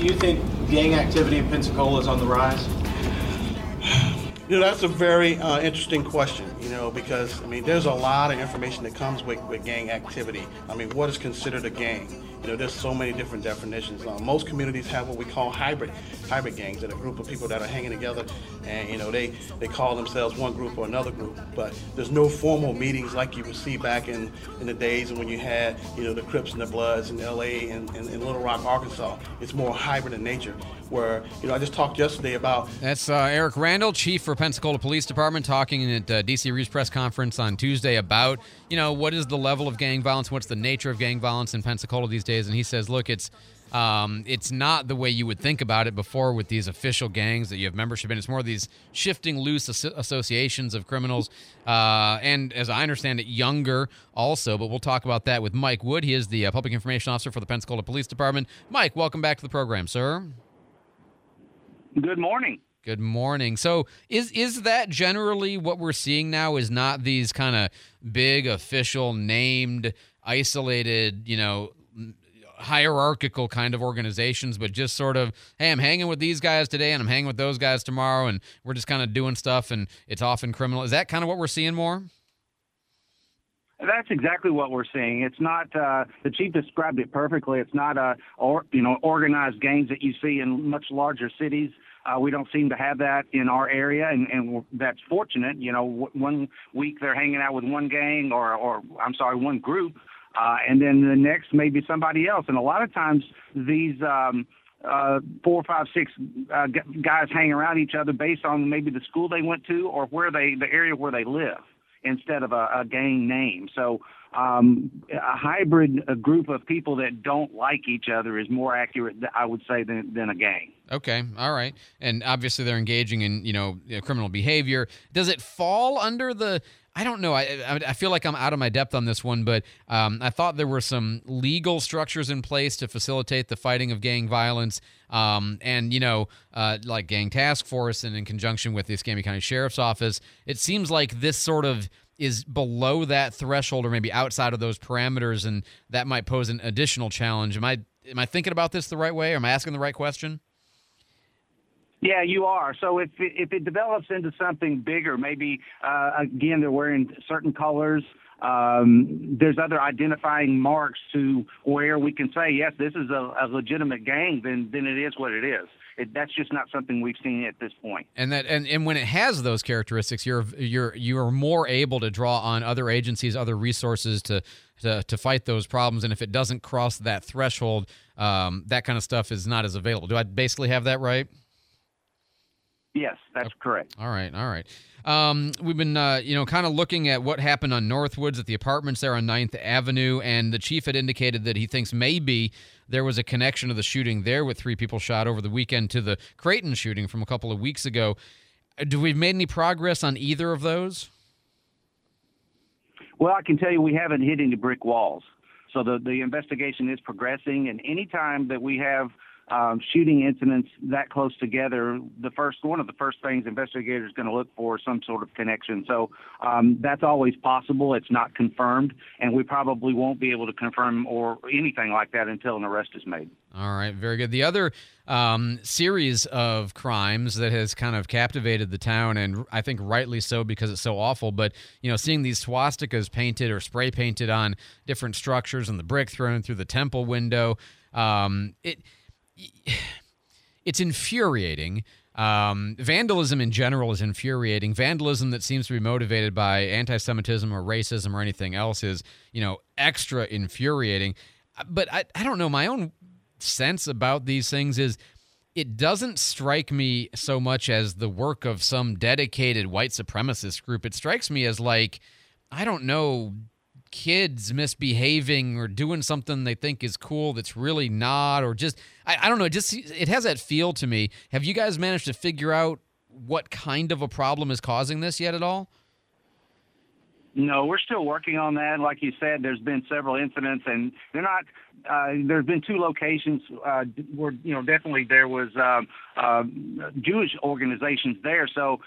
you think gang activity in Pensacola is on the rise? That's a very interesting question, because, there's a lot of information that comes with gang activity. What is considered a gang? There's so many different definitions. Most communities have what we call hybrid gangs, that are a group of people that are hanging together, and, they call themselves one group or another group. But there's no formal meetings like you would see back in the days when you had, the Crips and the Bloods in L.A. and Little Rock, Arkansas. It's more hybrid in nature, where, I just talked yesterday about... That's Eric Randall, Chief for Pensacola Police Department, talking at D.C. Reeves press conference on Tuesday about, what is the level of gang violence, what's the nature of gang violence in Pensacola these days. And he says, look, it's not the way you would think about it before with these official gangs that you have membership in. It's more of these shifting loose associations of criminals, and as I understand it, younger also. But we'll talk about that with Mike Wood. He is the Public Information Officer for the Pensacola Police Department. Mike, welcome back to the program, sir. Good morning. Good morning. So is that generally what we're seeing now, is not these kind of big, official, named, isolated, hierarchical kind of organizations, but just sort of, hey, I'm hanging with these guys today and I'm hanging with those guys tomorrow, and we're just kind of doing stuff, and it's often criminal. Is that kind of what we're seeing more? That's exactly what we're seeing. It's not, the chief described it perfectly. It's not, organized gangs that you see in much larger cities. We don't seem to have that in our area, and that's fortunate. 1 week they're hanging out with one gang one group, and then the next maybe somebody else. And a lot of times these 4, 5, 6 guys hang around each other based on maybe the school they went to or the area where they live, instead of a gang name. So a hybrid group of people that don't like each other is more accurate, I would say, than a gang. Okay, all right. And obviously they're engaging in, criminal behavior. Does it fall under the... I don't know. I feel like I'm out of my depth on this one, but I thought there were some legal structures in place to facilitate the fighting of gang violence, and, like Gang Task Force, and in conjunction with the Escambia County Sheriff's Office. It seems like this sort of is below that threshold, or maybe outside of those parameters, and that might pose an additional challenge. Am I thinking about this the right way? Or am I asking the right question? Yeah, you are. So if it develops into something bigger, maybe, again, they're wearing certain colors, there's other identifying marks to where we can say, yes, this is a legitimate gang, then it is what it is. That's just not something we've seen at this point. And when it has those characteristics, you're more able to draw on other agencies, other resources to fight those problems. And if it doesn't cross that threshold, that kind of stuff is not as available. Do I basically have that right? Yes, that's correct. All right. We've been, kind of looking at what happened on Northwoods at the apartments there on 9th Avenue, and the chief had indicated that he thinks maybe there was a connection to the shooting there with 3 people shot over the weekend to the Creighton shooting from a couple of weeks ago. Do we made any progress on either of those? Well, I can tell you we haven't hit any brick walls. So the investigation is progressing, and anytime that we have shooting incidents that close together, one of the first things investigators are going to look for is some sort of connection. So that's always possible. It's not confirmed, and we probably won't be able to confirm or anything like that until an arrest is made. All right, very good. The other series of crimes that has kind of captivated the town, and I think rightly so because it's so awful, but seeing these swastikas painted or spray painted on different structures and the brick thrown through the temple window, it's infuriating. Vandalism in general is infuriating. Vandalism that seems to be motivated by anti-Semitism or racism or anything else is, extra infuriating. But I don't know. My own sense about these things is it doesn't strike me so much as the work of some dedicated white supremacist group. It strikes me as like, I don't know, kids misbehaving or doing something they think is cool that's really not, or just I don't know, it has that feel to me. Have you guys managed to figure out what kind of a problem is causing this yet at all? No, we're still working on that. Like you said, there's been several incidents, and they're not. There's been 2 locations where definitely there was Jewish organizations there. So,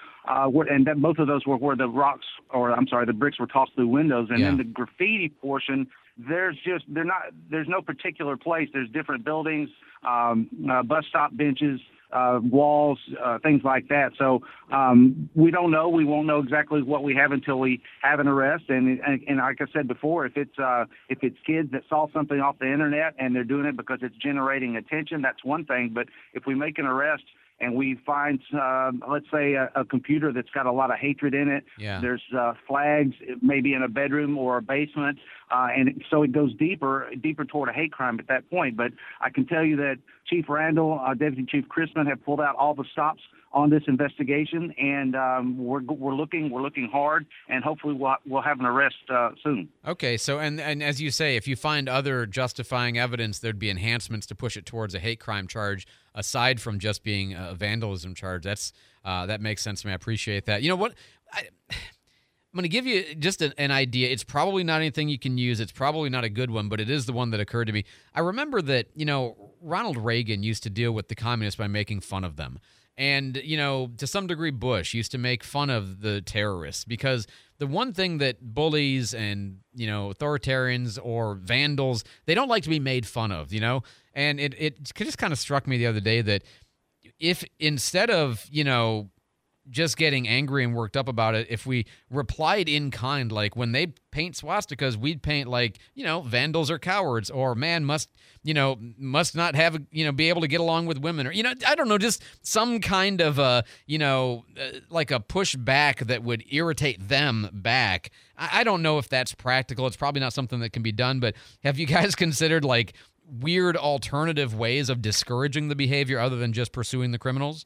both of those were where the bricks were tossed through windows, and then the graffiti portion there's no particular place. There's different buildings, bus stop benches, walls, things like that. So we don't know. We won't know exactly what we have until we have an arrest. And like I said before, if it's kids that saw something off the internet and they're doing it because it's generating attention, that's one thing. But if we make an arrest and we find, let's say, a computer that's got a lot of hatred in it, there's flags maybe in a bedroom or a basement, and so it goes deeper toward a hate crime at that point. But I can tell you that Chief Randall, Deputy Chief Chrisman have pulled out all the stops on this investigation, and we're looking hard, and hopefully we'll have an arrest soon. Okay, so and as you say, if you find other justifying evidence, there'd be enhancements to push it towards a hate crime charge, aside from just being a vandalism charge. That makes sense to me. I appreciate that. You know what? I'm going to give you just an idea. It's probably not anything you can use. It's probably not a good one, but it is the one that occurred to me. I remember that, Ronald Reagan used to deal with the communists by making fun of them. And, to some degree, Bush used to make fun of the terrorists, because the one thing that bullies and, authoritarians or vandals, they don't like to be made fun of, And it just kind of struck me the other day that if instead of, just getting angry and worked up about it, if we replied in kind, like when they paint swastikas, we'd paint like, vandals are cowards, or man must not have, be able to get along with women, or, I don't know, just some kind of like a push back that would irritate them back. I don't know if that's practical. It's probably not something that can be done, but have you guys considered like weird alternative ways of discouraging the behavior other than just pursuing the criminals?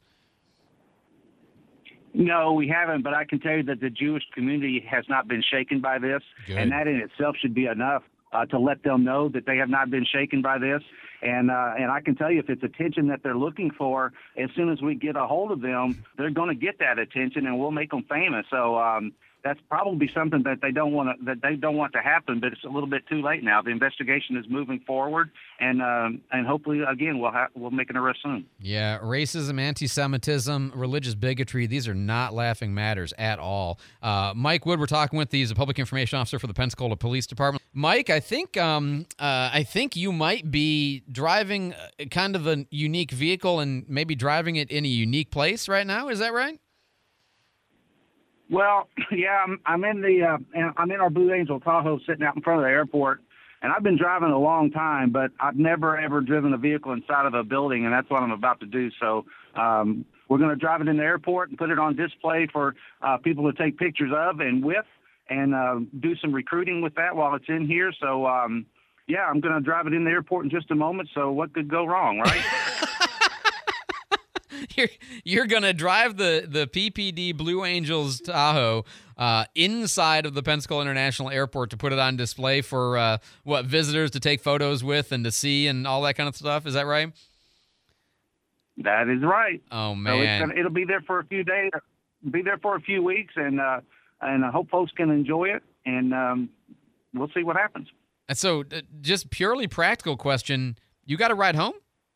No, we haven't, but I can tell you that the Jewish community has not been shaken by this. Good. And that in itself should be enough to let them know that they have not been shaken by this. And I can tell you, if it's attention that they're looking for, as soon as we get a hold of them, they're going to get that attention, and we'll make them famous. So that's probably something that they don't want to happen, but it's a little bit too late now. The investigation is moving forward, and hopefully, again, we'll make an arrest soon. Yeah, racism, anti-Semitism, religious bigotry, these are not laughing matters at all. Mike Wood, we're talking with. He's a public information officer for the Pensacola Police Department. Mike, I think you might be driving kind of a unique vehicle and maybe driving it in a unique place right now. Is that right? Well, yeah, I'm in our Blue Angel Tahoe sitting out in front of the airport, and I've been driving a long time, but I've never ever driven a vehicle inside of a building, and that's what I'm about to do. So we're going to drive it in the airport and put it on display for people to take pictures of and with, and do some recruiting with that while it's in here. So yeah, I'm going to drive it in the airport in just a moment. So what could go wrong, right? You're going to drive the PPD Blue Angels Tahoe inside of the Pensacola International Airport to put it on display for visitors to take photos with and to see and all that kind of stuff. Is that right? That is right. Oh man, so it'll be there for a few days, be there for a few weeks, and I hope folks can enjoy it, and we'll see what happens. And so, just purely practical question: you got a ride home?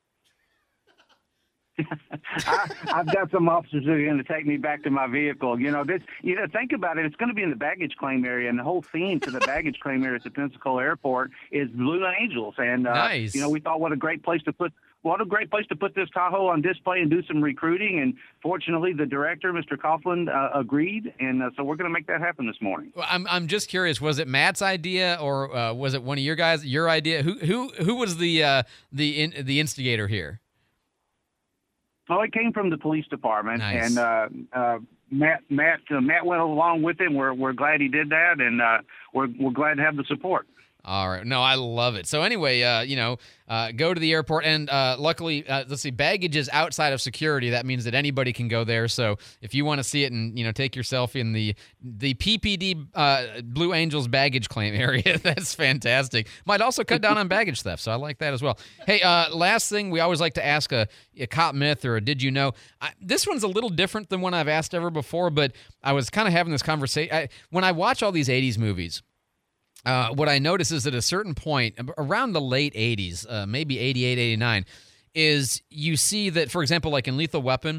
I've got some officers who are going to take me back to my vehicle. Think about it. It's going to be in the baggage claim area, and the whole theme to the baggage claim area at the Pensacola Airport is Blue Angels. And nice. We thought what a great place to put this Tahoe on display and do some recruiting. And fortunately, the director, Mr. Coughlin, agreed, and so we're going to make that happen this morning. Well, I'm just curious. Was it Matt's idea, or was it one of your guys? Your idea? Who was the instigator here? Well, it came from the police department, nice. And Matt went along with it. We're glad he did that, and we're glad to have the support. All right. No, I love it. So anyway, go to the airport, and luckily, let's see, baggage is outside of security. That means that anybody can go there. So if you want to see it and take your selfie in the PPD Blue Angels baggage claim area, that's fantastic. Might also cut down on baggage theft, so I like that as well. Hey, last thing, we always like to ask a cop myth or a did you know. This one's a little different than one I've asked ever before, but I was kind of having this conversation. When I watch all these 80s movies, what I notice is at a certain point, around the late 80s, maybe 88, 89, is you see that, for example, like in Lethal Weapon,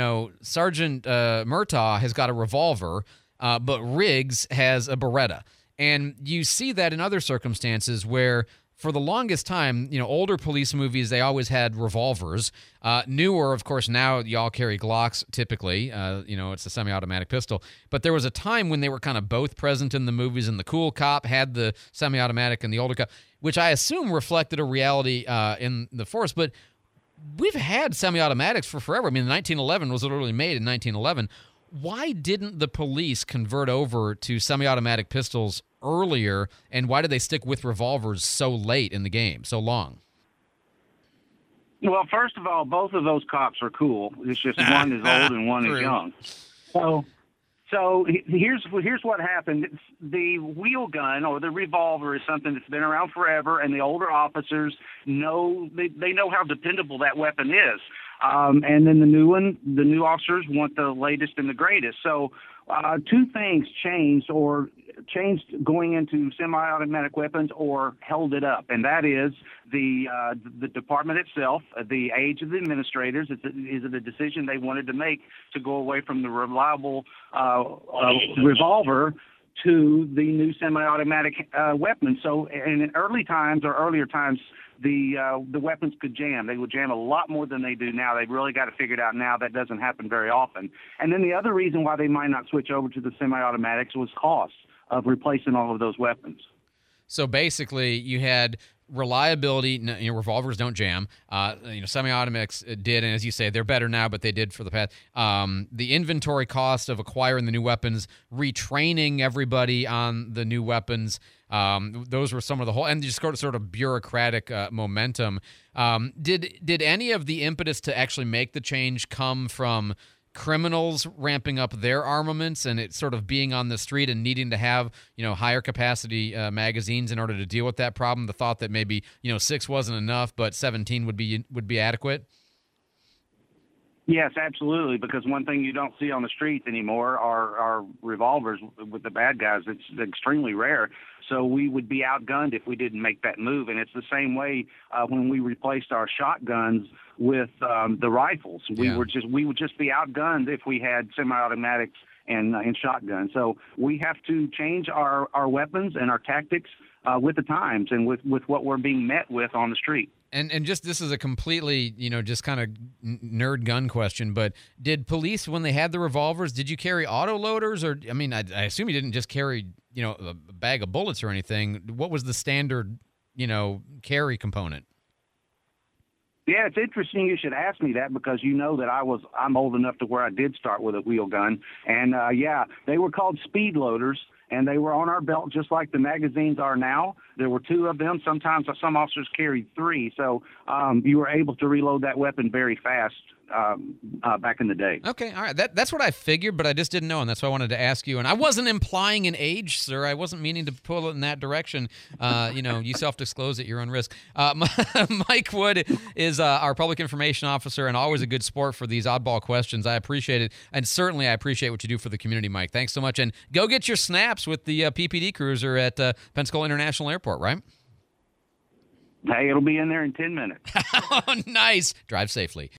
Sergeant Murtaugh has got a revolver, but Riggs has a Beretta. And you see that in other circumstances where for the longest time, older police movies, they always had revolvers. Newer, of course, now y'all carry Glocks typically. It's a semi-automatic pistol. But there was a time when they were kind of both present in the movies, and the cool cop had the semi-automatic and the older cop, which I assume reflected a reality in the force. But we've had semi-automatics for forever. I mean, 1911 was literally made in 1911. Why didn't the police convert over to semi-automatic pistols earlier, and why did they stick with revolvers so late in the game, so long? Well, first of all, both of those cops are cool. It's just one is old and one is young. So here's what happened. The wheel gun or the revolver is something that's been around forever, and the older officers know they know how dependable that weapon is. And then the new officers want the latest and the greatest. So two things changed going into semi-automatic weapons or held it up, and that is the department itself, the age of the administrators. Is it a decision they wanted to make to go away from the reliable revolver to the new semi-automatic weapon? So in earlier times, the weapons could jam. They would jam a lot more than they do now. They've really got to figure it out now. That doesn't happen very often. And then the other reason why they might not switch over to the semi-automatics was cost of replacing all of those weapons. So basically, you had reliability. Revolvers don't jam. Semi-automatics did, and as you say, they're better now, but they did for the past. The inventory cost of acquiring the new weapons, retraining everybody on the new weapons. Those were some of the whole, and just sort of bureaucratic momentum. Did any of the impetus to actually make the change come from criminals ramping up their armaments and it sort of being on the street and needing to have higher capacity magazines in order to deal with that problem? The thought that maybe 6 wasn't enough, but 17 would be adequate. Yes, absolutely, because one thing you don't see on the streets anymore are revolvers with the bad guys. It's extremely rare. So we would be outgunned if we didn't make that move. And it's the same way when we replaced our shotguns with the rifles. We would just be outgunned if we had semi-automatics and shotguns. So we have to change our weapons and our tactics with the times and with what we're being met with on the street. And just this is a completely, just kind of nerd gun question, but did police, when they had the revolvers, did you carry auto loaders? Or, I assume you didn't just carry, a bag of bullets or anything. What was the standard, carry component? Yeah, it's interesting you should ask me that because that I'm old enough to where I did start with a wheel gun. And, they were called speed loaders. And they were on our belt just like the magazines are now. There were 2 of them. Sometimes some officers carried 3. So you were able to reload that weapon very fast back in the day. Okay, all right. That's what I figured, but I just didn't know, and that's why I wanted to ask you. And I wasn't implying an age, sir. I wasn't meaning to pull it in that direction. You self-disclose at your own risk. Mike Wood is our public information officer and always a good sport for these oddball questions. I appreciate it, and certainly I appreciate what you do for the community, Mike. Thanks so much, and go get your snaps with the PPD cruiser at Pensacola International Airport, right? Hey, it'll be in there in 10 minutes. Oh, nice. Drive safely.